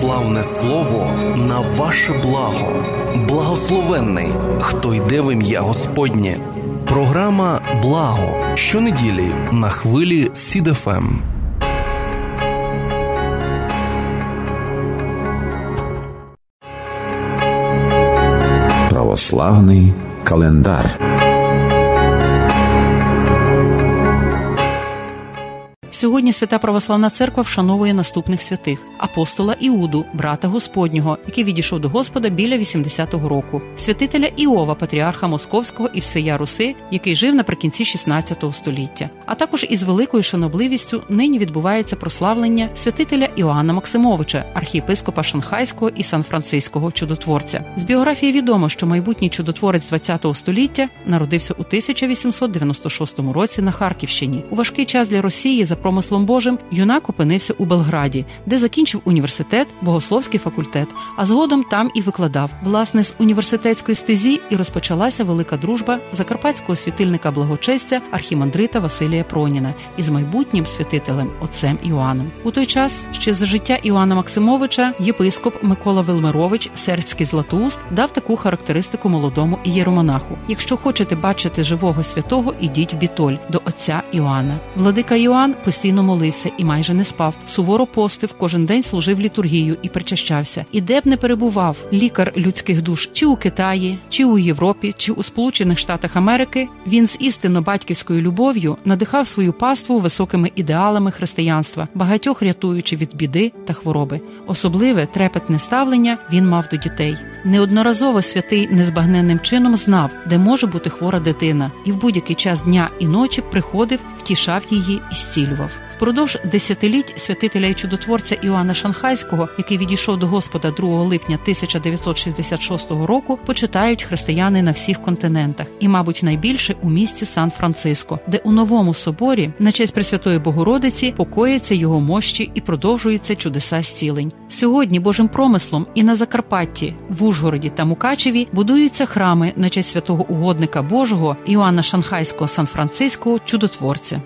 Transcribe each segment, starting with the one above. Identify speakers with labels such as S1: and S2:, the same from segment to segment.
S1: православне слово на ваше благо. Благословенний, хто йде в ім'я Господнє. Програма «Благо» щонеділі на хвилі СІД ФМ.
S2: Православний календар.
S3: Сьогодні Свята Православна Церква вшановує наступних святих. Апостола Іуду, брата Господнього, який відійшов до Господа біля 80-го року. Святителя Іова, патріарха Московського і всея Руси, який жив наприкінці 16 століття. А також із великою шанобливістю нині відбувається прославлення святителя Іоанна Максимовича, архієпископа Шанхайського і Сан-Франциського чудотворця. З біографії відомо, що майбутній чудотворець 20 століття народився у 1896 році на Харківщині. У важкий час для Росії за промислом Божим юнак опинився у Белграді, де закінчив університет, богословський факультет, а згодом там і викладав. Власне, з університетської стезі і розпочалася велика дружба закарпатського світильника благочестя архімандрита Василія Проніна із майбутнім святителем отцем Іоанном. У той час, ще за життя Іоанна Максимовича, єпископ Микола Велмирович, сербський Златоуст, дав таку характеристику молодому ієромонаху: якщо хочете бачити живого святого, ідіть в Бітоль до отця Іоанна. Владика Іоанн постійно молився і майже не спав, суворо постив, кожен день служив літургію і причащався. І де б не перебував лікар людських душ, чи у Китаї, чи у Європі, чи у Сполучених Штатах Америки, він з істинно батьківською любов'ю надихав свою паству високими ідеалами християнства, багатьох рятуючи від біди та хвороби. Особливе трепетне ставлення він мав до дітей. Неодноразово святий незбагненним чином знав, де може бути хвора дитина, і в будь-який час дня і ночі приходив, втішав її і зцілював. Впродовж десятиліть святителя і чудотворця Іоанна Шанхайського, який відійшов до Господа 2 липня 1966 року, почитають християни на всіх континентах і, мабуть, найбільше у місті Сан-Франциско, де у новому соборі на честь Пресвятої Богородиці покояться його мощі і продовжуються чудеса зцілень. Сьогодні Божим промислом і на Закарпатті, в Ужгороді та Мукачеві будуються храми на честь святого угодника Божого Іоанна Шанхайського Сан-Франциського чудотворця.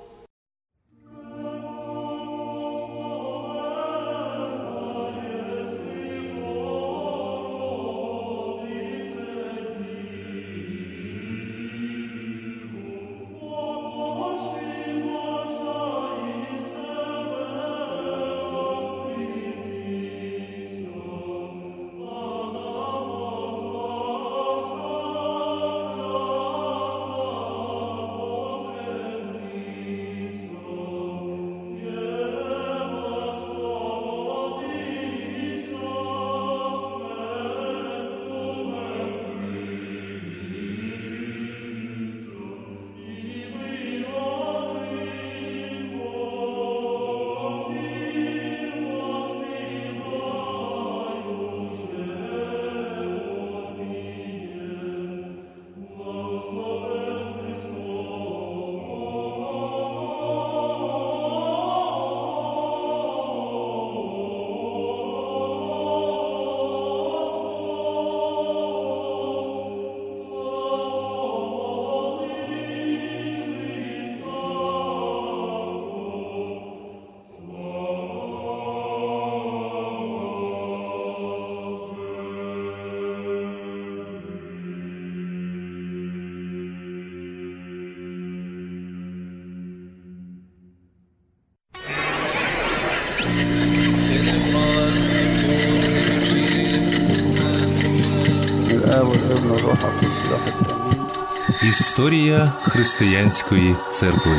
S1: Історія християнської церкви.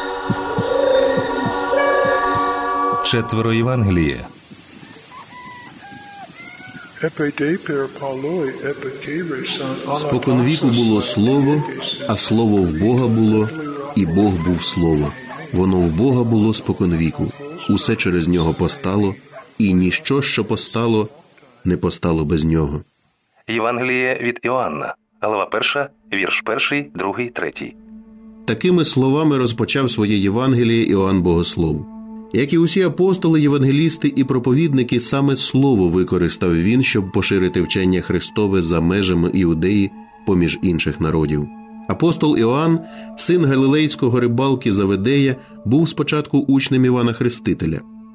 S1: Четверо Євангелія.
S4: Споконвіку було Слово, а Слово в Бога було, і Бог був Слово. Воно в Бога було споконвіку. Усе через Нього постало, і ніщо, що постало, не постало без Нього.
S1: Євангеліє від Іоанна, глава 1, вірш 1, 2, 3.
S4: Такими словами розпочав своє Євангеліє Іоанн Богослов. Як і усі апостоли, євангелісти і проповідники, саме слово використав він, щоб поширити вчення Христове за межами Іудеї поміж інших народів. Апостол Іоанн, син галілейського рибалки Заведея, був спочатку учнем Івана Хрестителя.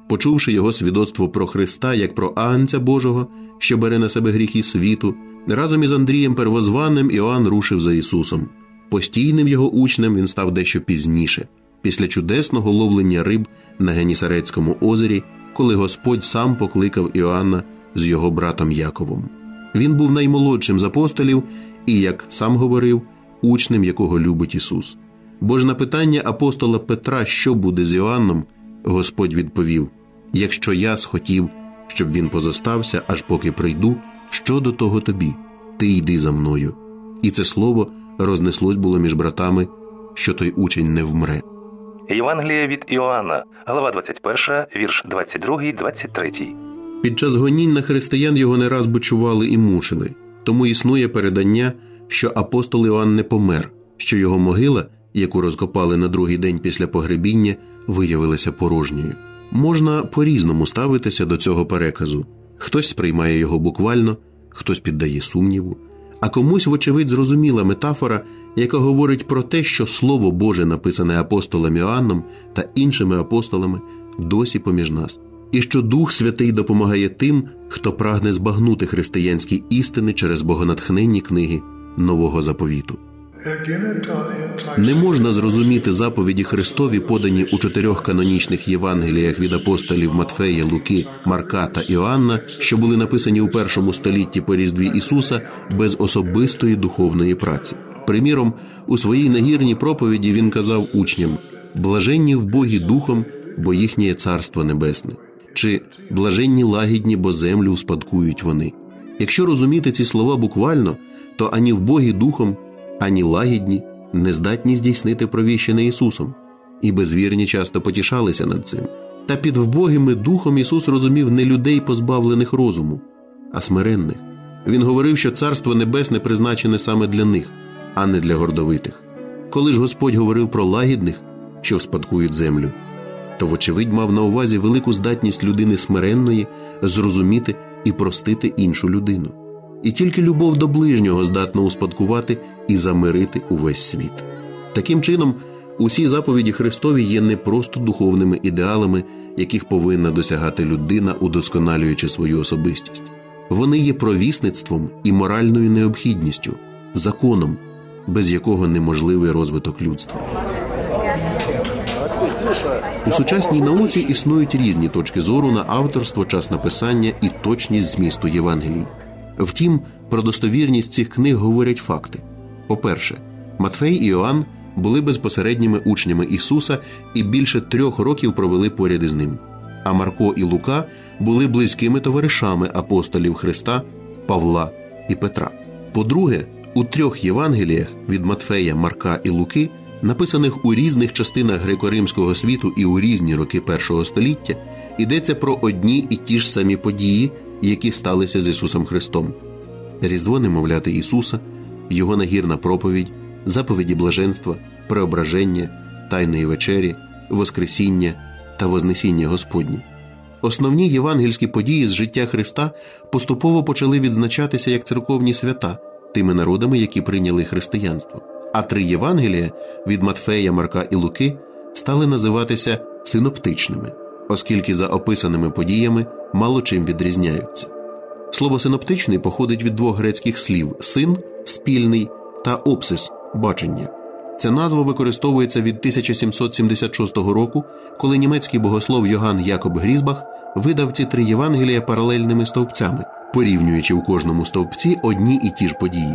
S4: Почувши його свідоцтво про Христа, як про Агнця Божого, що бере на себе гріхи світу, разом із Андрієм Первозванним Іоанн рушив за Ісусом. Постійним його учнем він став дещо пізніше, після чудесного ловлення риб на Генісарецькому озері, коли Господь сам покликав Іоанна з його братом Яковом. Він був наймолодшим з апостолів і, як сам говорив, учнем, якого любить Ісус. Бо ж на питання апостола Петра, що буде з Іоанном, Господь відповів: «Якщо я схотів, щоб він позостався, аж поки прийду, що до того тобі? Ти йди за мною». І це слово рознеслось було між братами, що той учень не вмре.
S1: Євангеліє від Іоанна, глава 21, вірш 22-23.
S4: Під час гонінь на християн його не раз бичували і мучили. Тому існує передання, що апостол Іоанн не помер, що його могила, яку розкопали на другий день після погребіння, виявилася порожньою. Можна по-різному ставитися до цього переказу. Хтось сприймає його буквально, хтось піддає сумніву, а комусь, вочевидь, зрозуміла метафора, яка говорить про те, що Слово Боже, написане апостолом Іоанном та іншими апостолами, досі поміж нас. І що Дух Святий допомагає тим, хто прагне збагнути християнські істини через богонатхненні книги Нового Заповіту. Не можна зрозуміти заповіді Христові, подані у 4 канонічних Євангеліях від апостолів Матфея, Луки, Марка та Іоанна, що були написані у 1 столітті по Різдві Ісуса, без особистої духовної праці. Приміром, у своїй нагірній проповіді він казав учням: «Блаженні в Богі духом, бо їхнє є Царство Небесне», чи «Блаженні лагідні, бо землю успадкують вони». Якщо розуміти ці слова буквально, то ані в Богі духом, ані лагідні не здатні здійснити провіщене Ісусом, і безвірні часто потішалися над цим. Та під вбогими духом Ісус розумів не людей, позбавлених розуму, а смиренних. Він говорив, що Царство Небесне призначене саме для них, а не для гордовитих. Коли ж Господь говорив про лагідних, що вспадкують землю, то вочевидь мав на увазі велику здатність людини смиренної зрозуміти і простити іншу людину. І тільки любов до ближнього здатна успадкувати і замирити увесь світ. Таким чином, усі заповіді Христові є не просто духовними ідеалами, яких повинна досягати людина, удосконалюючи свою особистість. Вони є провісництвом і моральною необхідністю, законом, без якого неможливий розвиток людства. У сучасній науці існують різні точки зору на авторство, час написання і точність змісту Євангелій. Втім, про достовірність цих книг говорять факти. По-перше, Матфей і Іоанн були безпосередніми учнями Ісуса і більше 3 років провели поряд із ним. А Марко і Лука були близькими товаришами апостолів Христа, Павла і Петра. По-друге, у 3 Євангеліях від Матфея, Марка і Луки, написаних у різних частинах греко-римського світу і у різні роки 1 століття, йдеться про одні і ті ж самі події, які сталися з Ісусом Христом. Різдво немовляти Ісуса, Його нагірна проповідь, заповіді блаженства, преображення, Тайної вечері, Воскресіння та Вознесіння Господнє. Основні євангельські події з життя Христа поступово почали відзначатися як церковні свята тими народами, які прийняли християнство. А 3 Євангелія від Матфея, Марка і Луки стали називатися синоптичними, оскільки за описаними подіями мало чим відрізняються. Слово «синоптичний» походить від 2 грецьких слів «син» – спільний та «опсис» – бачення. Ця назва використовується від 1776 року, коли німецький богослов Йоганн Якоб Грізбах видав ці 3 Євангелія паралельними стовпцями, порівнюючи у кожному стовпці одні і ті ж події.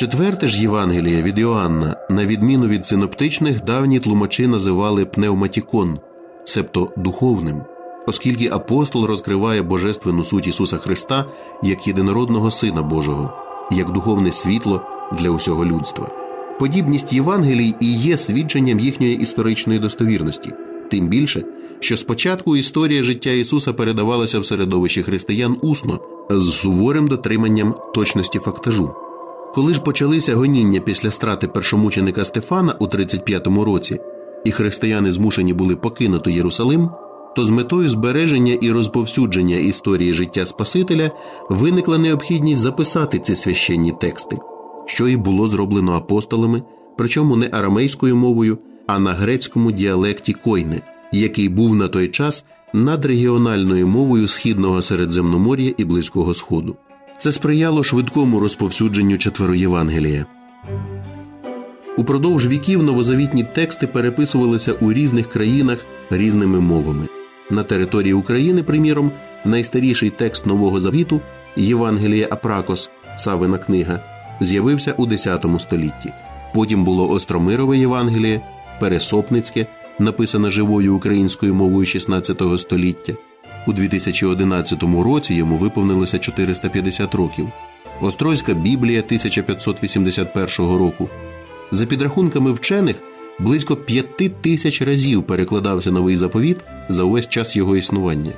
S4: 4 ж Євангеліє від Іоанна, на відміну від синоптичних, давні тлумачі називали пневматікон, себто духовним, оскільки апостол розкриває божественну суть Ісуса Христа як єдинородного Сина Божого, як духовне світло для усього людства. Подібність Євангелій і є свідченням їхньої історичної достовірності, тим більше, що спочатку історія життя Ісуса передавалася в середовищі християн усно, з суворим дотриманням точності фактажу. Коли ж почалися гоніння після страти першомученика Стефана у 35-му році, і християни змушені були покинути Єрусалим, то з метою збереження і розповсюдження історії життя Спасителя виникла необхідність записати ці священні тексти, що і було зроблено апостолами, причому не арамейською мовою, а на грецькому діалекті койне, який був на той час надрегіональною мовою Східного Середземномор'я і Близького Сходу. Це сприяло швидкому розповсюдженню Четвероєвангелія. Упродовж віків новозавітні тексти переписувалися у різних країнах різними мовами. На території України, приміром, найстаріший текст Нового Завіту Євангеліє Апракос, Савина книга, з'явився у X столітті. Потім було Остромирове Євангеліє, Пересопницьке, написане живою українською мовою XVI століття. У 2011 році йому виповнилося 450 років. Острозька Біблія 1581 року. За підрахунками вчених, близько 5000 разів перекладався Новий Заповіт за увесь час його існування.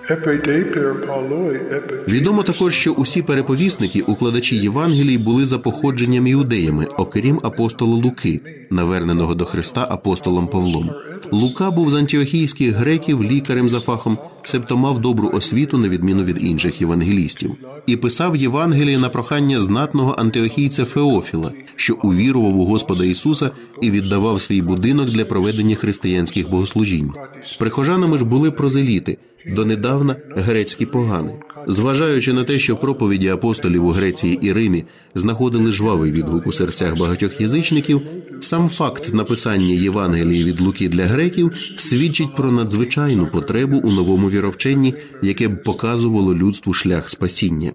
S4: Відомо також, що усі переповісники, укладачі Євангелій, були за походженням іудеями, окрім апостола Луки, наверненого до Христа апостолом Павлом. Лука був з антіохійських греків, лікарем за фахом, себто мав добру освіту на відміну від інших євангелістів. І писав Євангеліє на прохання знатного антіохійця Феофіла, що увірував у Господа Ісуса і віддавав свій будинок для проведення християнських богослужінь. Прихожанами ж були прозеліти, донедавна грецькі погани. Зважаючи на те, що проповіді апостолів у Греції і Римі знаходили жвавий відгук у серцях багатьох язичників, сам факт написання Євангелії від Луки для греків свідчить про надзвичайну потребу у новому віровченні, яке б показувало людству шлях спасіння.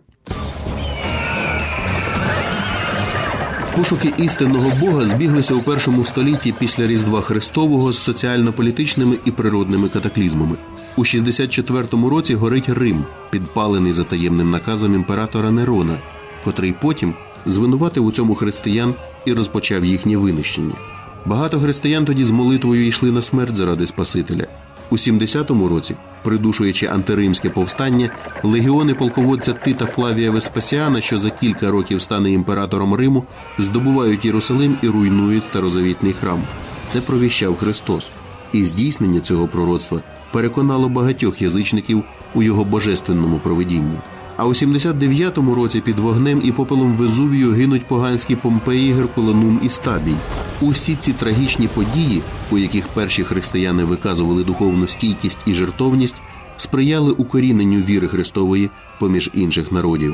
S4: Пошуки істинного Бога збіглися у першому столітті після Різдва Христового з соціально-політичними і природними катаклізмами. У 64-му році горить Рим, підпалений за таємним наказом імператора Нерона, котрий потім звинуватив у цьому християн і розпочав їхнє винищення. Багато християн тоді з молитвою йшли на смерть заради Спасителя. У 70-му році, придушуючи антиримське повстання, легіони полководця Тита Флавія Веспасіана, що за кілька років стане імператором Риму, здобувають Єрусалим і руйнують старозавітний храм. Це провіщав Христос. І здійснення цього пророцтва переконало багатьох язичників у його божественному провидінні. А у 79-му році під вогнем і попелом Везувію гинуть поганські Помпеї, Геркуланум і Стабій. Усі ці трагічні події, у яких перші християни виказували духовну стійкість і жертовність, сприяли укоріненню віри Христової поміж інших народів.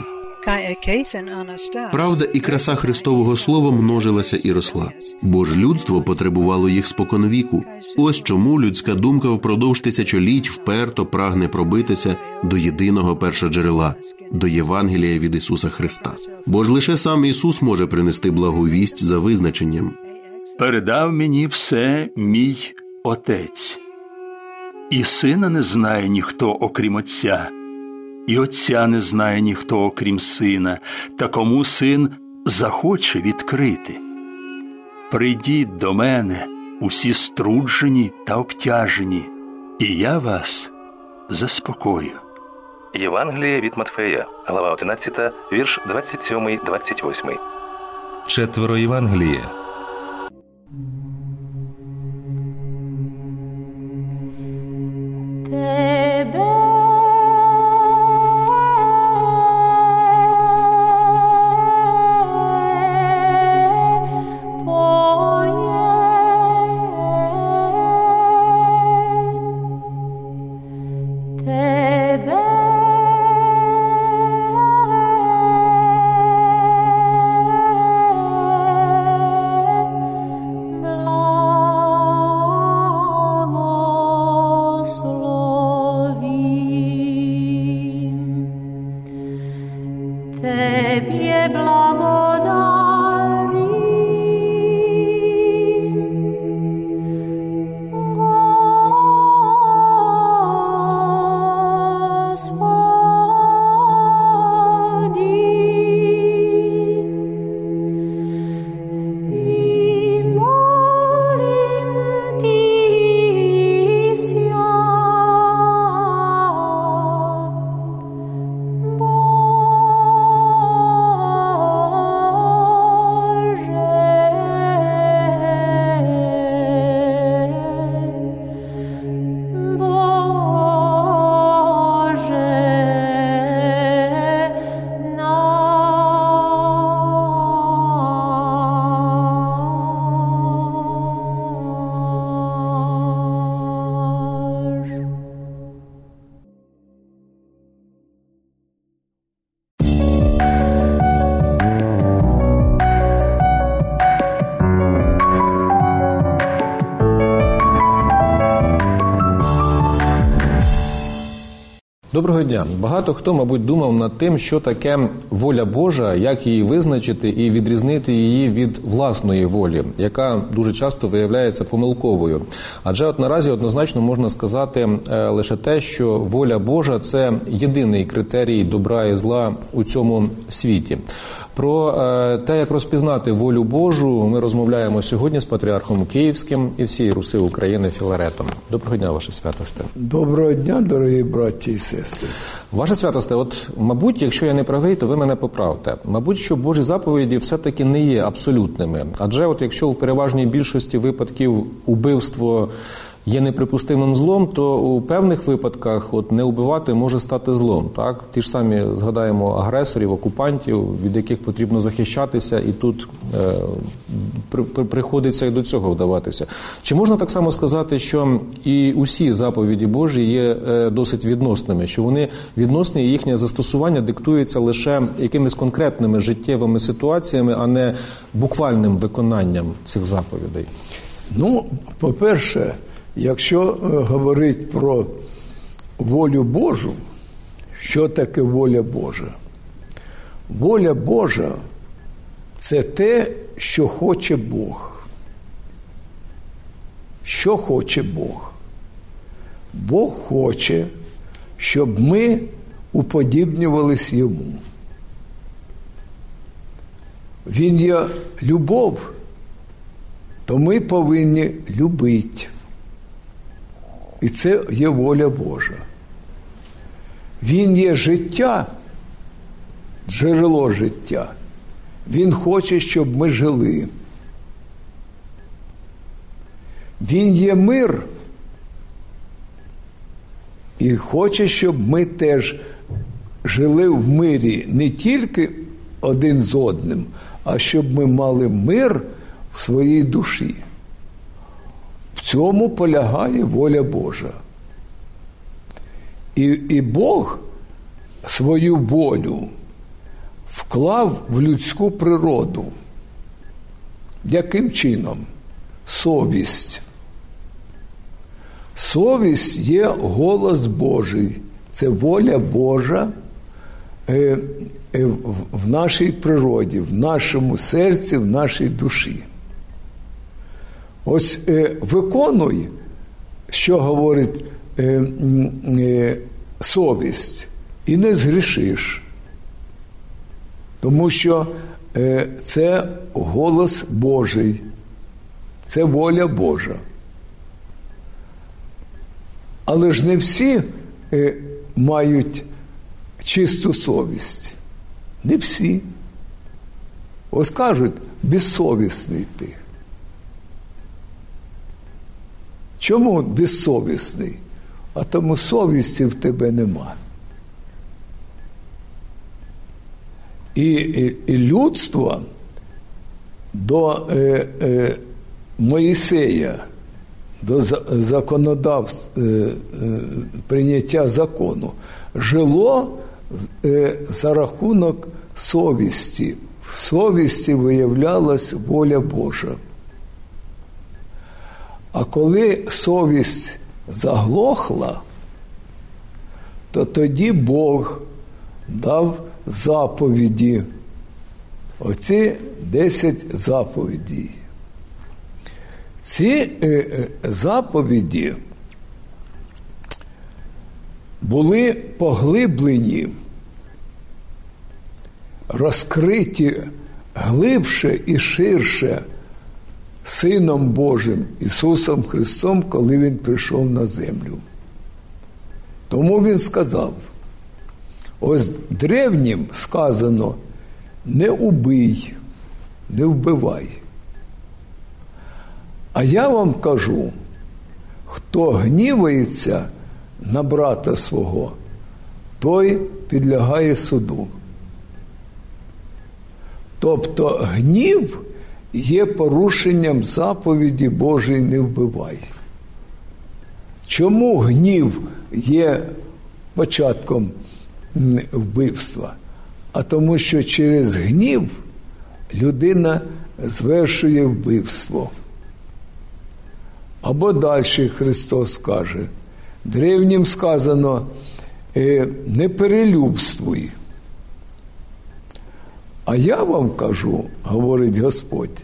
S4: Правда і краса Христового Слова множилася і росла, бо ж людство потребувало їх споконвіку. Ось чому людська думка впродовж тисячоліть вперто прагне пробитися до єдиного першоджерела, до Євангелія від Ісуса Христа. Бо ж лише сам Ісус може принести благу вість за визначенням.
S5: «Передав мені все мій Отець, і Сина не знає ніхто, окрім Отця, і Отця не знає ніхто, окрім Сина, та кому Син захоче відкрити. Прийдіть до мене, усі струджені та обтяжені, і я вас заспокою».
S6: Євангеліє від Матфея, глава 11, вірш 27-28.
S1: Четвероєвангеліє.
S7: Доброго дня. Багато хто, мабуть, думав над тим, що таке воля Божа, як її визначити і відрізнити її від власної волі, яка дуже часто виявляється помилковою. Адже наразі однозначно можна сказати лише те, що воля Божа – це єдиний критерій добра і зла у цьому світі. Про те, як розпізнати волю Божу, ми розмовляємо сьогодні з патріархом Київським і всієї Руси України Філаретом. Доброго дня, Ваше Святосте.
S8: Доброго дня, дорогі браті і сестри.
S7: Ваше Святосте, мабуть, якщо я не правий, то ви мене поправте. Мабуть, що Божі заповіді все-таки не є абсолютними. Адже якщо у переважній більшості випадків убивство є неприпустимим злом, то у певних випадках не убивати може стати злом. Так? Ті ж самі згадаємо агресорів, окупантів, від яких потрібно захищатися, і тут приходиться і до цього вдаватися. Чи можна так само сказати, що і усі заповіді Божі є досить відносними, що вони відносні і їхнє застосування диктується лише якимись конкретними життєвими ситуаціями, а не буквальним виконанням цих заповідей?
S8: По-перше, якщо говорити про волю Божу, що таке воля Божа? Воля Божа – це те, що хоче Бог. Що хоче Бог? Бог хоче, щоб ми уподібнювались Йому. Він є любов, то ми повинні любити. І це є воля Божа. Він є життя, джерело життя. Він хоче, щоб ми жили. Він є мир і хоче, щоб ми теж жили в мирі не тільки один з одним, а щоб ми мали мир в своїй душі. В цьому полягає воля Божа. І Бог свою волю вклав в людську природу. Яким чином? Совість. Совість є голос Божий. Це воля Божа в нашій природі, в нашому серці, в нашій душі. Ось виконуй, що говорить совість, і не згрішиш. Тому що це голос Божий, це воля Божа. Але ж не всі мають чисту совість. Не всі. Ось кажуть, безсовісний ти. Чому безсовісний? А тому совісті в тебе нема. І людство до Моїсея, до прийняття закону, жило за рахунок совісті. В совісті виявлялась воля Божа. А коли совість заглохла, то тоді Бог дав заповіді. Оці 10 заповідей. Ці заповіді були поглиблені, розкриті глибше і ширше Сином Божим Ісусом Христом, коли Він прийшов на землю. Тому Він сказав, ось древнім сказано, не убий, не вбивай. А я вам кажу, хто гнівається на брата свого, той підлягає суду. Тобто гнів є порушенням заповіді Божої «не вбивай». Чому гнів є початком вбивства? А тому, що через гнів людина звершує вбивство. Або далі Христос каже, древнім сказано, не перелюбствуй. А я вам кажу, говорить Господь,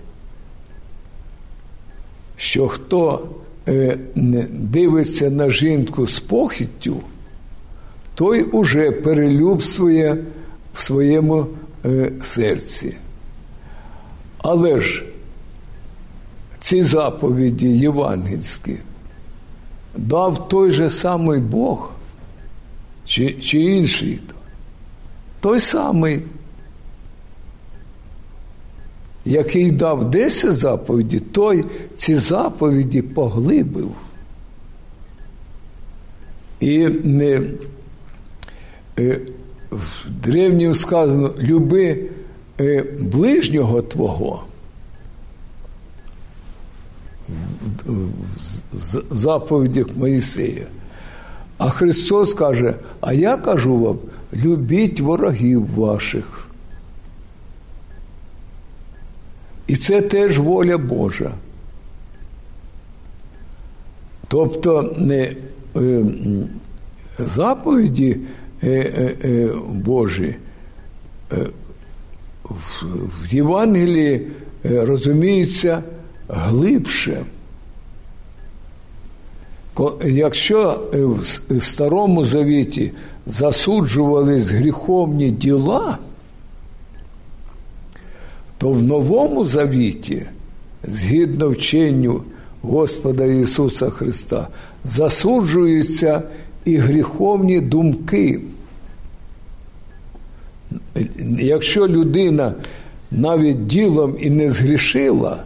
S8: що хто дивиться на жінку з похіттю, той уже перелюбствує в своєму серці. Але ж ці заповіді євангельські дав той же самий Бог, чи інший? Той самий, який дав 10 заповідей, той ці заповіді поглибив. І в древньому сказано, люби ближнього твого, в заповідях Моїсея. А Христос каже, а я кажу вам, любіть ворогів ваших. І це теж воля Божа. Тобто заповіді Божі в Євангелії розуміються глибше. Якщо в Старому Завіті засуджувались гріховні діла, то в Новому Завіті, згідно вченню Господа Ісуса Христа, засуджуються і гріховні думки. Якщо людина навіть ділом і не згрішила,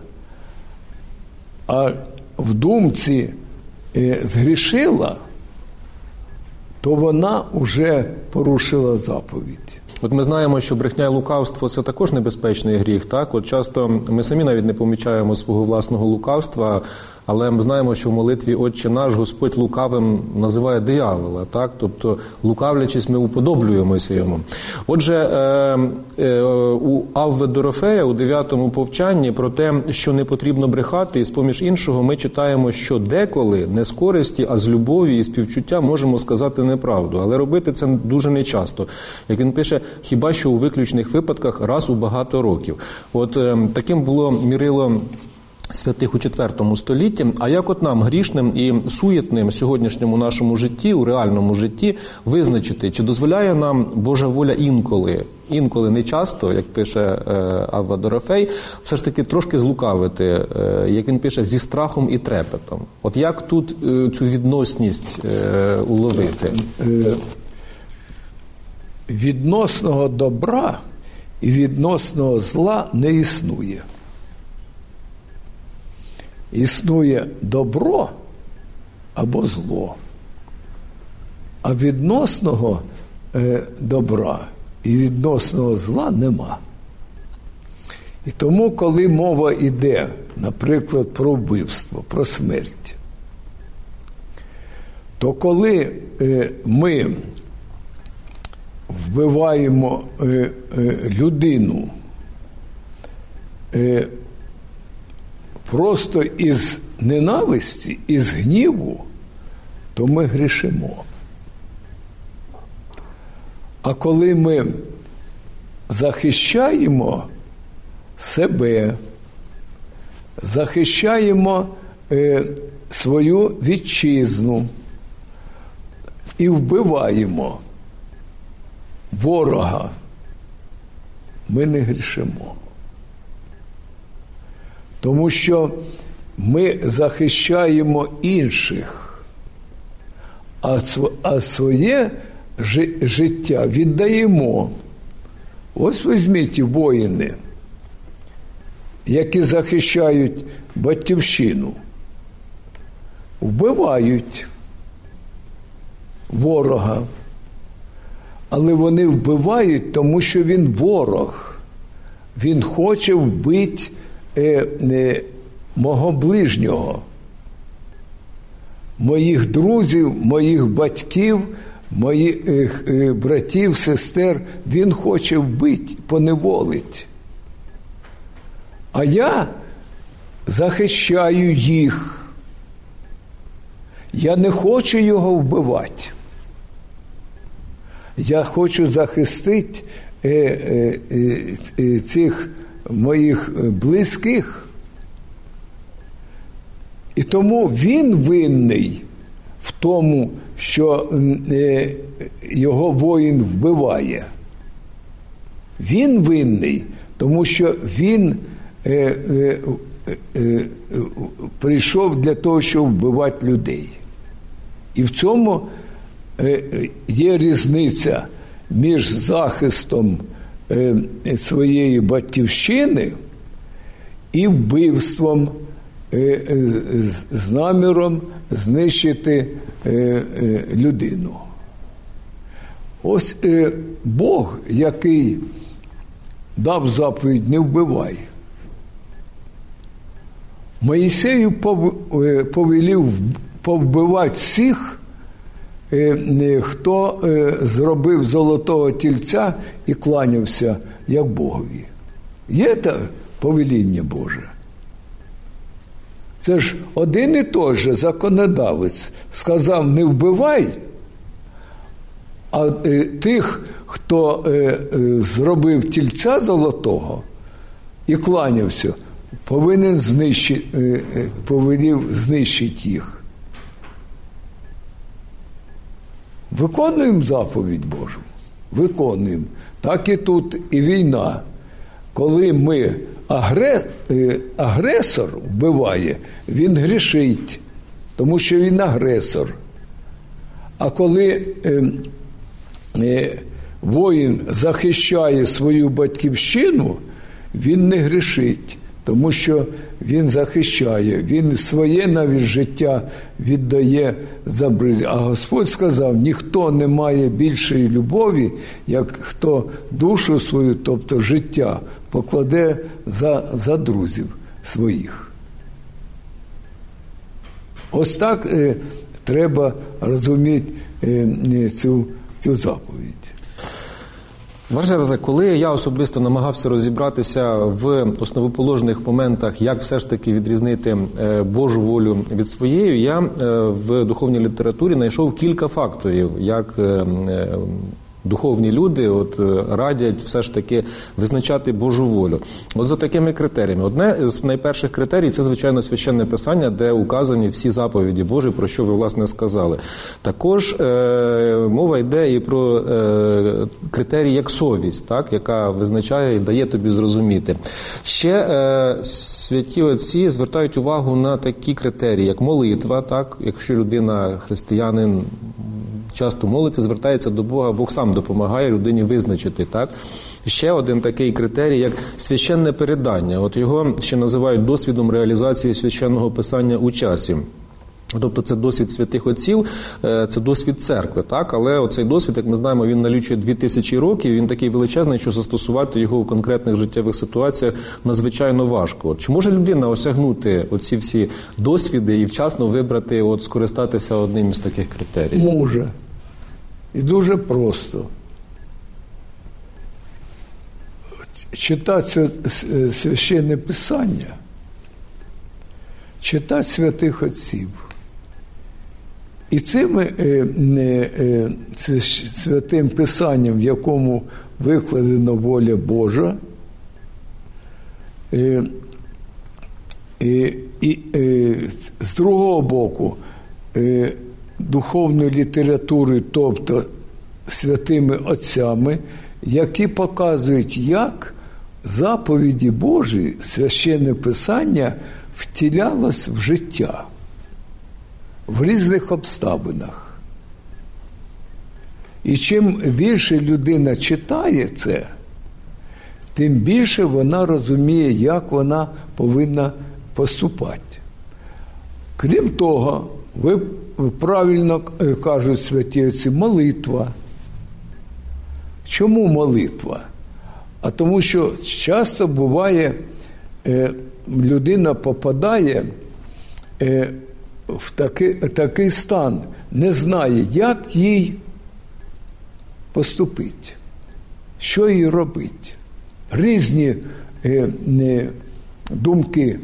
S8: а в думці згрішила, то вона вже порушила заповідь.
S7: От ми знаємо, що брехня і лукавство – це також небезпечний гріх, так? От часто ми самі навіть не помічаємо свого власного лукавства, але ми знаємо, що в молитві «Отче наш» Господь лукавим називає диявола, так? Тобто, лукавлячись, ми уподоблюємося йому. Отже, у Авви Дорофея, у 9-му повчанні, про те, що не потрібно брехати, і з-поміж іншого ми читаємо, що деколи не з користі, а з любові і співчуття можемо сказати неправду. Але робити це дуже нечасто. Як він пише, хіба що у виключних випадках раз у багато років. От таким було мірило святих у IV столітті. А як от нам, грішним і суєтним в сьогоднішньому нашому житті, у реальному житті, визначити, чи дозволяє нам Божа воля інколи не часто, як пише Авва Дорофей, все ж таки трошки злукавити, як він пише, зі страхом і трепетом. От як тут цю відносність уловити?
S8: Відносного добра і відносного зла не існує. Існує добро або зло. А відносного добра і відносного зла нема. І тому, коли мова йде, наприклад, про вбивство, про смерть, то коли ми вбиваємо людину просто із ненависті, із гніву, то ми грішимо. А коли ми захищаємо себе, захищаємо свою вітчизну і вбиваємо ворога, ми не грішимо. Тому що ми захищаємо інших, а своє життя віддаємо. Ось візьміть воїни, які захищають батьківщину, вбивають ворога, але вони вбивають, тому що він ворог. Він хоче вбити мого ближнього, моїх друзів, моїх батьків, моїх братів, сестер. Він хоче вбити, поневолить. А я захищаю їх. Я не хочу його вбивати. Я хочу захистити цих моїх близьких. І тому він винний в тому, що його воїн вбиває. Він винний, тому що він прийшов для того, щоб вбивати людей. І в цьому є різниця між захистом своєї батьківщини і вбивством з наміром знищити людину. Ось Бог, який дав заповідь «не вбивай», Моїсею повелів повбивати всіх, хто зробив золотого тільця і кланявся як Богові. Є це повеління Боже. Це ж один і той же законодавець сказав «не вбивай», а тих, хто зробив тільця золотого і кланявся, повелів знищити їх. Виконуємо заповідь Божу. Виконуємо. Так і тут, і війна. Коли ми агресор вбиває, він грішить, тому що він агресор. А коли воїн захищає свою батьківщину, він не грішить, тому що він захищає, він своє навіть життя віддає за ближнього. А Господь сказав, ніхто не має більшої любові, як хто душу свою, тобто життя, покладе за друзів своїх. Ось так треба розуміти цю заповідь.
S7: Ваше Разе, коли я особисто намагався розібратися в основоположних моментах, як все ж таки відрізнити Божу волю від своєї, я в духовній літературі знайшов кілька факторів, як духовні люди радять все ж таки визначати Божу волю. От за такими критеріями. Одне з найперших критерій – це, звичайно, Священне Писання, де указані всі заповіді Божі, про що ви, власне, сказали. Також мова йде і про критерій як совість, так, яка визначає і дає тобі зрозуміти. Ще святі отці звертають увагу на такі критерії, як молитва, так, якщо людина, християнин, часто молиться, звертається до Бога, Бог сам допомагає людині визначити, так? Ще один такий критерій, як священне передання. От його ще називають досвідом реалізації священного писання у часі. Тобто це досвід святих отців, це досвід церкви, так? Але оцей досвід, як ми знаємо, він налічує 2000 років, він такий величезний, що застосувати його у конкретних життєвих ситуаціях надзвичайно важко. Чи може людина осягнути оці всі досвіди і вчасно вибрати, скористатися одним із таких критеріїв?
S8: Може. І дуже просто. Читати священне писання, читати святих отців. І цим святим писанням, в якому викладена воля Божа, і з другого боку, духовною літературою, тобто святими отцями, які показують, як заповіді Божі, священне писання втілялось в життя в різних обставинах. І чим більше людина читає це, тим більше вона розуміє, як вона повинна поступати. Крім того, ви правильно кажуть святі отці, молитва. Чому молитва? А тому що часто буває, людина попадає в такий стан, не знає, як їй поступити, що їй робити. Різні думки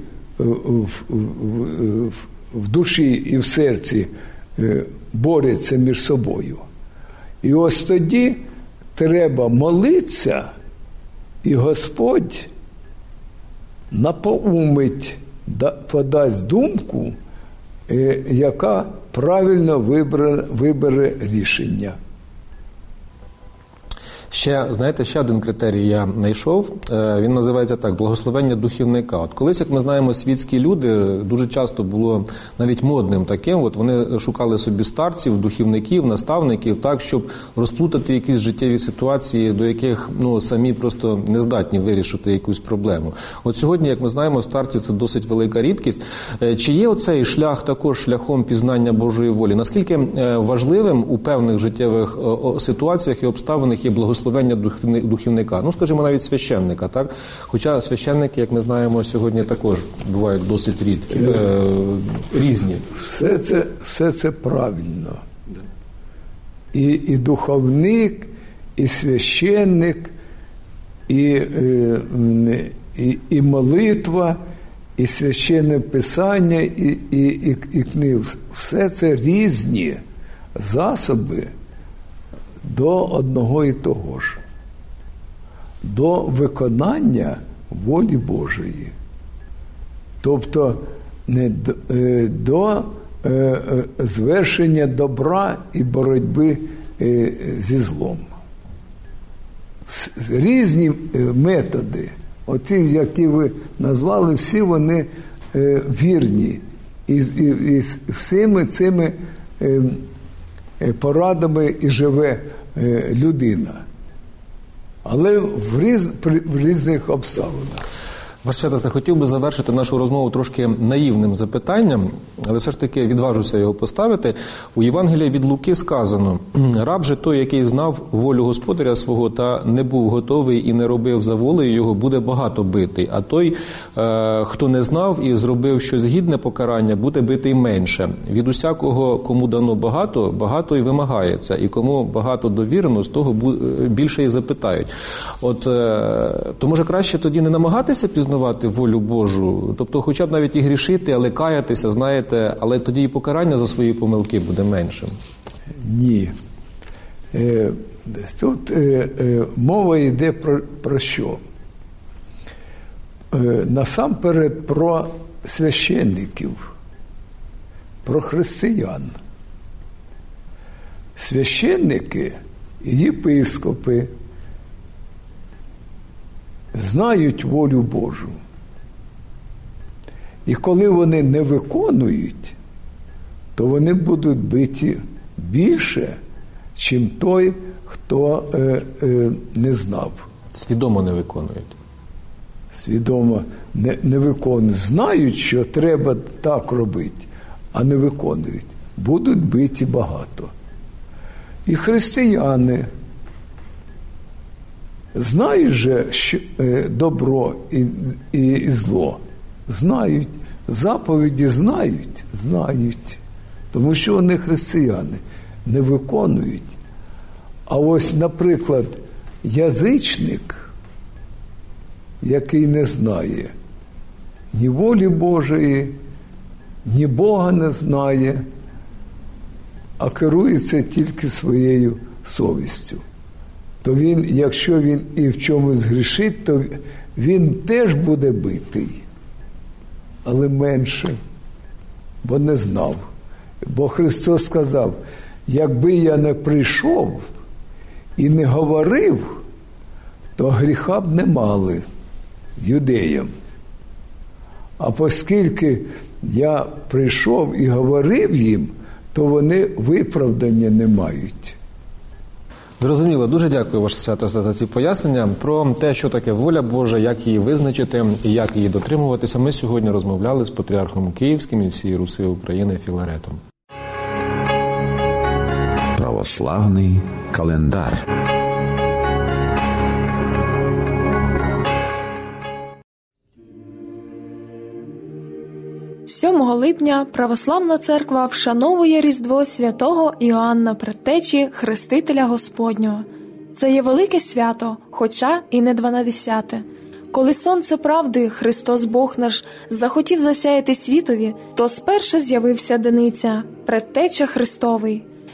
S8: в душі і в серці борються між собою. І ось тоді треба молитися, і Господь напоумить, подасть думку, яка правильно вибере рішення.
S7: Ще один критерій я знайшов, він називається так – благословення духівника. От колись, як ми знаємо, світські люди, дуже часто було навіть модним таким, от вони шукали собі старців, духівників, наставників, так, щоб розплутати якісь життєві ситуації, до яких самі просто не здатні вирішити якусь проблему. От сьогодні, як ми знаємо, старці – це досить велика рідкість. Чи є оцей шлях також шляхом пізнання Божої волі? Наскільки важливим у певних життєвих ситуаціях і обставинах є благословення духівника, скажімо, навіть священника, так? Хоча священники, як ми знаємо, сьогодні також бувають досить різні.
S8: Все це правильно. І духовник, і священник, і молитва, і священне писання, і книги. Все це різні засоби до одного і того ж, до виконання волі Божої. Тобто до звершення добра і боротьби зі злом. Різні методи, оті, які ви назвали, всі вони вірні. І всіми цими порадами і живе людина. Але в різних обставинах.
S7: Ваше святосте, хотів би завершити нашу розмову трошки наївним запитанням, але все ж таки відважуся його поставити. У Євангелії від Луки сказано: «Раб же той, який знав волю господаря свого та не був готовий і не робив за волею його, буде багато битий. А той, хто не знав і зробив щось гідне покарання, буде битий менше. Від усякого, кому дано багато, багато і вимагається, і кому багато довірено, з того більше і запитають». От, то може краще тоді не намагатися пізнати волю Божу, тобто хоча б навіть і грішити, але каятися, знаєте, але тоді і покарання за свої помилки буде меншим.
S8: Ні. Тут мова йде про що? Насамперед про священників, про християн. Священники і єпископи знають волю Божу. І коли вони не виконують, то вони будуть биті більше, чим той, хто не знав.
S7: Свідомо не виконують.
S8: Свідомо не виконують. Знають, що треба так робити, а не виконують. Будуть биті багато. І християни знають же, що добро і зло. Знають. Заповіді знають. Тому що вони християни. Не виконують. А ось, наприклад, язичник, який не знає ні волі Божої, ні Бога не знає, а керується тільки своєю совістю, то він, якщо він і в чомусь грішить, то він теж буде битий, але менше, бо не знав. Бо Христос сказав: якби я не прийшов і не говорив, то гріха б не мали юдеям. А оскільки я прийшов і говорив їм, то вони виправдання не мають.
S7: Зрозуміло. Дуже дякую, Ваше Святосте, за ці пояснення. Про те, що таке воля Божа, як її визначити і як її дотримуватися, ми сьогодні розмовляли з патріархом Київським і всієї Руси України Філаретом.
S2: Православний календар.
S9: «7 липня Православна Церква вшановує Різдво святого Іоанна Предтечі, Хрестителя Господнього. Це є велике свято, хоча і не 12-те. Коли сонце правди, Христос Бог наш, захотів засяяти світові, то спершу з'явився Дениця, Предтеча Христовий.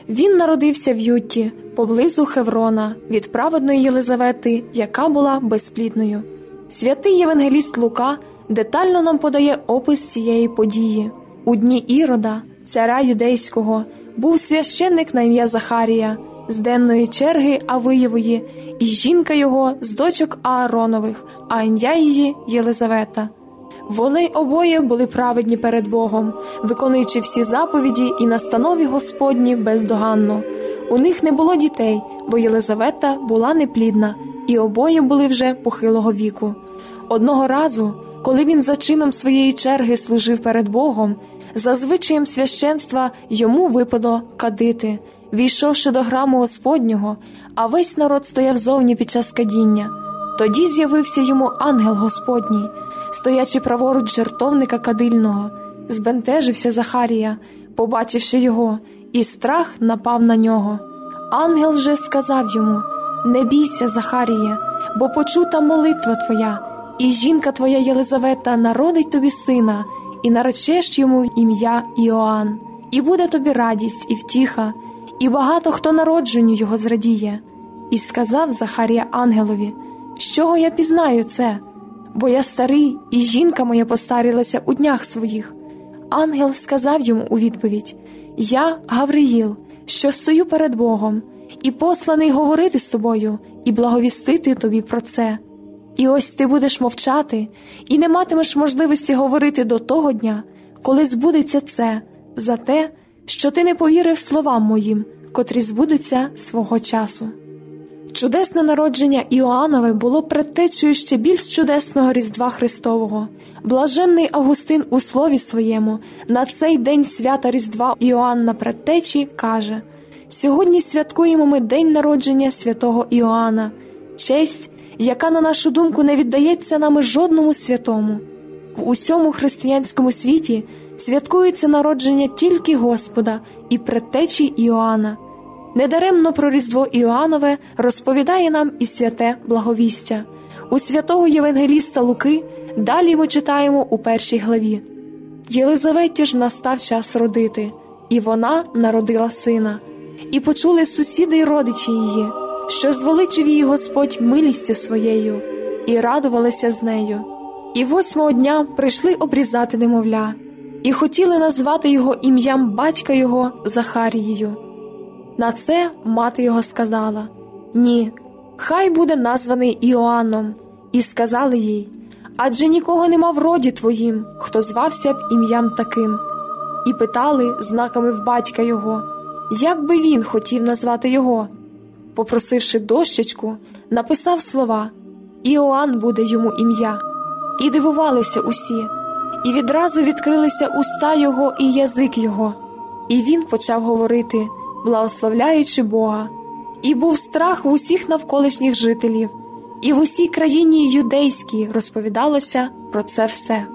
S9: Він народився в Ютті, поблизу Хеврона, від праведної Єлизавети, яка була безплідною. Святий євангеліст Лука детально нам подає опис цієї події. У дні Ірода, царя юдейського, був священник на ім'я Захарія, з денної черги Авиєвої, і жінка його з дочок Ааронових, а ім'я її Єлизавета. Вони обоє були праведні перед Богом, виконуючи всі заповіді і настанови Господні бездоганно. У них не було дітей, бо Єлизавета була неплідна, і обоє були вже похилого віку. Одного разу, коли він за чином своєї черги служив перед Богом, за звичаєм священства йому випадало кадити, війшовши до храму Господнього, а весь народ стояв зовні під час кадіння. Тоді з'явився йому ангел Господній, стоячи праворуч жертовника кадильного. Збентежився Захарія, побачивши його, і страх напав на нього. Ангел же сказав йому: «Не бійся, Захаріє, бо почута молитва твоя, і жінка твоя Єлизавета народить тобі сина, і наречеш йому ім'я Іоанн. І буде тобі радість і втіха, і багато хто народженню його зрадіє». І сказав Захарія ангелові: «З чого я пізнаю це? Бо я старий, і жінка моя постарілася у днях своїх». Ангел сказав йому у відповідь: «Я Гавриїл, що стою перед Богом, і посланий говорити з тобою, і благовістити тобі про це. І ось ти будеш мовчати, і не матимеш можливості говорити до того дня, коли збудеться це, за те, що ти не повірив словам моїм, котрі збудуться свого часу». Чудесне народження Іоаннове було предтечею ще більш чудесного Різдва Христового. Блаженний Августин у слові своєму на цей день свята Різдва Іоанна Предтечі каже: «Сьогодні святкуємо ми день народження святого Іоанна, честь, яка, на нашу думку, не віддається нами жодному святому. В усьому християнському світі святкується народження тільки Господа і предтечі Іоанна». Недаремно про Різдво Іоаннове розповідає нам і святе благовістя. У святого євангеліста Луки далі ми читаємо у 1 главі: «Єлизаветі ж настав час родити, і вона народила сина. І почули сусіди й родичі її, що звеличив її Господь милістю своєю, і радувалися з нею. І 8-го дня прийшли обрізати немовля, і хотіли назвати його ім'ям батька його Захарією. На це мати його сказала: «Ні, хай буде названий Іоанном». І сказали їй: «Адже нікого нема в роді твоїм, хто звався б ім'ям таким». І питали знаками в батька його, як би він хотів назвати його. Попросивши дощечку, написав слова: «Іоанн буде йому ім'я». І дивувалися усі, і відразу відкрилися уста його і язик його. І він почав говорити, благословляючи Бога. І був страх в усіх навколишніх жителів, і в усій країні юдейській розповідалося про це все.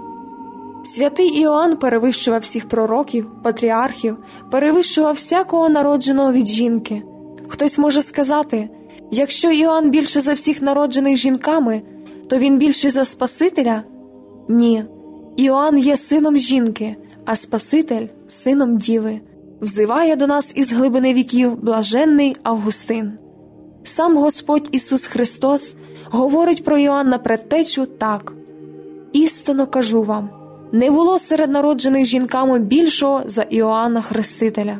S9: Святий Іоанн перевищував всіх пророків, патріархів, перевищував всякого народженого від жінки. Хтось може сказати: якщо Іоанн більше за всіх народжених жінками, то він більше за Спасителя? Ні, Іоанн є сином жінки, а Спаситель – сином Діви. Взиває до нас із глибини віків блаженний Августин. Сам Господь Ісус Христос говорить про Іоанна Предтечу так: «Істинно кажу вам, не було серед народжених жінками більшого за Іоанна Хрестителя».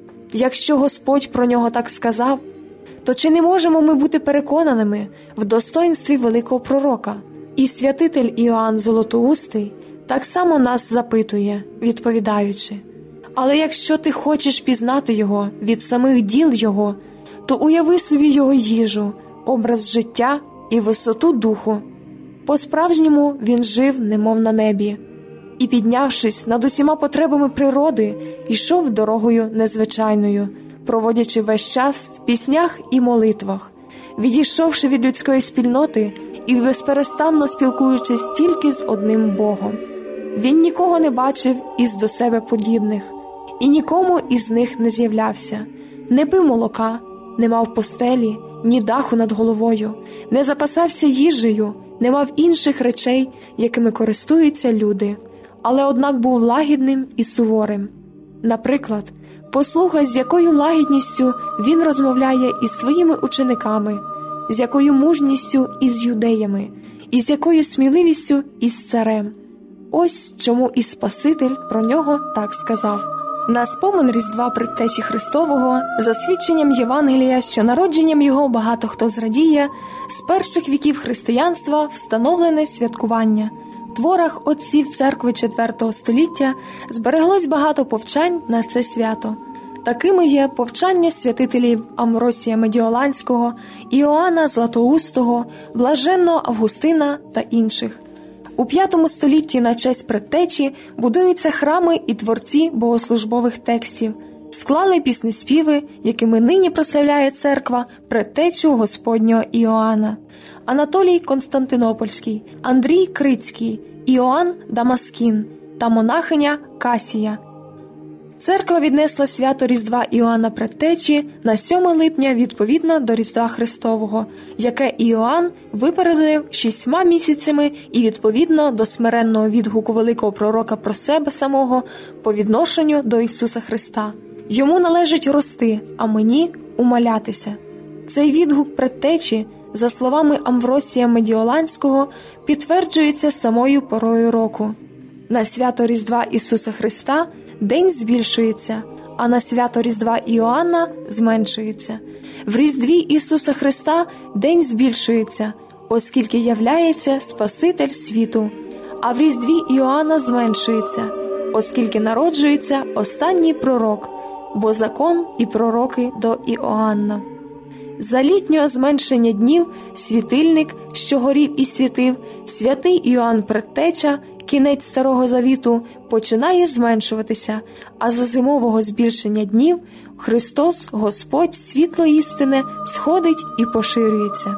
S9: Якщо Господь про нього так сказав, то чи не можемо ми бути переконаними в достоїнстві великого пророка? І святитель Іоанн Золотоустий так само нас запитує, відповідаючи: «Але якщо ти хочеш пізнати його від самих діл його, то уяви собі його їжу, образ життя і висоту духу. По-справжньому він жив, немов на небі, і, піднявшись над усіма потребами природи, йшов дорогою незвичайною, проводячи весь час в піснях і молитвах, відійшовши від людської спільноти і безперестанно спілкуючись тільки з одним Богом. Він нікого не бачив із до себе подібних, і нікому із них не з'являвся, не пив молока, не мав постелі, ні даху над головою, не запасався їжею, не мав інших речей, якими користуються люди, але однак був лагідним і суворим. Наприклад, Послухай, з якою лагідністю він розмовляє із своїми учениками, з якою мужністю із юдеями, і з якою сміливістю із царем. Ось чому і Спаситель про нього так сказав. На спомин Різдва Предтечі Христового, за свідченням Євангелія, що народженням його багато хто зрадіє, з перших віків християнства встановлене святкування. В творах отців церкви IV століття збереглось багато повчань на це свято. Такими є повчання святителів Амвросія Медіоланського, Іоанна Златоустого, Блаженного Августина та інших. У V столітті на честь Предтечі будуються храми і творці богослужбових текстів. Склали піснеспіви, якими нині прославляє церква Предтечу Господнього Іоанна. Анатолій Константинопольський, Андрій Крицький, Іоанн Дамаскін та монахиня Касія. Церква віднесла свято Різдва Іоанна Предтечі на 7 липня відповідно до Різдва Христового, яке Іоанн випередив 6 місяцями і відповідно до смиренного відгуку великого пророка про себе самого по відношенню до Ісуса Христа. Йому належить рости, а мені умалятися. Цей відгук Предтечі, за словами Амвросія Медіоланського, підтверджується самою порою року. На свято Різдва Ісуса Христа день збільшується, а на свято Різдва Іоанна зменшується. В Різдві Ісуса Христа день збільшується, оскільки являється Спаситель світу, а в Різдві Іоанна зменшується, оскільки народжується останній пророк, бо закон і пророки до Іоанна. За літнього зменшення днів світильник, що горів і світив, святий Іоанн Предтеча, кінець Старого Завіту, починає зменшуватися, а за зимового збільшення днів Христос, Господь, світло істине, сходить і поширюється.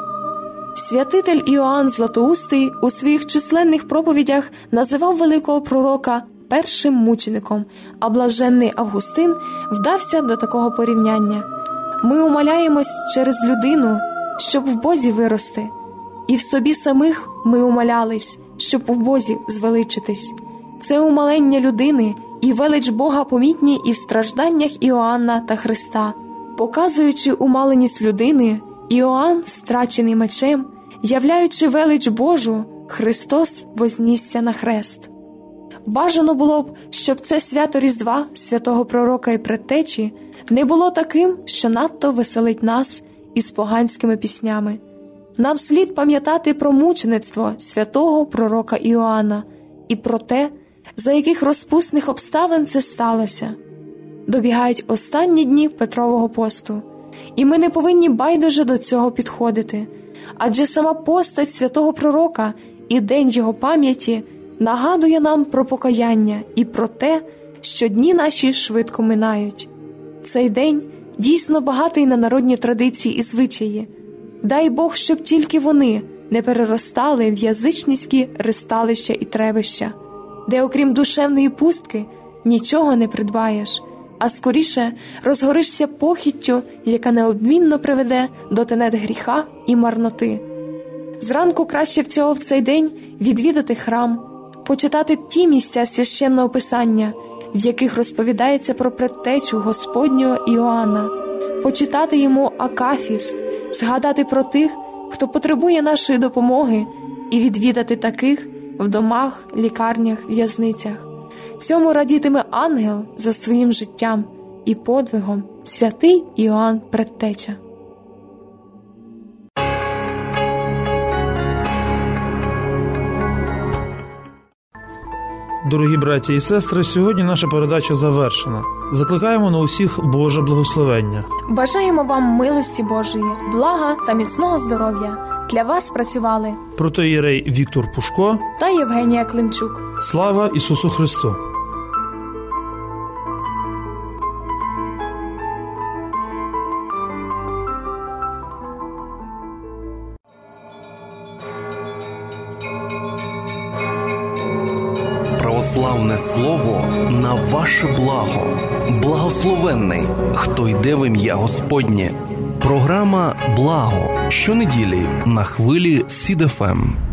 S9: Святитель Іоанн Златоустий у своїх численних проповідях називав великого пророка першим мучеником, а блаженний Августин вдався до такого порівняння. Ми умаляємось через людину, щоб в Бозі вирости, і в собі самих ми умалялись, щоб у Бозі звеличитись. Це умалення людини і велич Бога помітні і в стражданнях Іоанна та Христа. Показуючи умаленість людини, Іоанн, страчений мечем, являючи велич Божу, Христос вознісся на хрест. Бажано було б, щоб це свято Різдва, святого пророка і Предтечі, не було таким, що надто веселить нас із поганськими піснями. Нам слід пам'ятати про мучеництво святого пророка Іоанна і про те, за яких розпусних обставин це сталося. Добігають останні дні Петрового посту, і ми не повинні байдуже до цього підходити, адже сама постать святого пророка і день його пам'яті нагадує нам про покаяння і про те, що дні наші швидко минають. Цей день дійсно багатий на народні традиції і звичаї. Дай Бог, щоб тільки вони не переростали в язичницькі ристалища і тревища, де окрім душевної пустки нічого не придбаєш, а скоріше розгоришся похіттю, яка неодмінно приведе до тенет гріха і марноти. Зранку краще всього в цей день відвідати храм, почитати ті місця священного писання, в яких розповідається про предтечу Господнього Іоанна, почитати йому акафіст, згадати про тих, хто потребує нашої допомоги, і відвідати таких в домах, лікарнях, в'язницях. Цьому радітиме ангел за своїм життям і подвигом святий Іоанн Предтеча.
S10: Дорогі браті і сестри, сьогодні наша передача завершена. Закликаємо на усіх Боже благословення.
S9: Бажаємо вам милості Божої, блага та міцного здоров'я. Для вас працювали
S10: протоієрей Віктор Пушко
S9: та Євгенія Климчук.
S10: Слава Ісусу Христу!
S1: Православне слово на ваше благо. Благословенний, хто йде в ім'я Господнє. Програма «Благо» щонеділі на хвилі СІД-ФМ.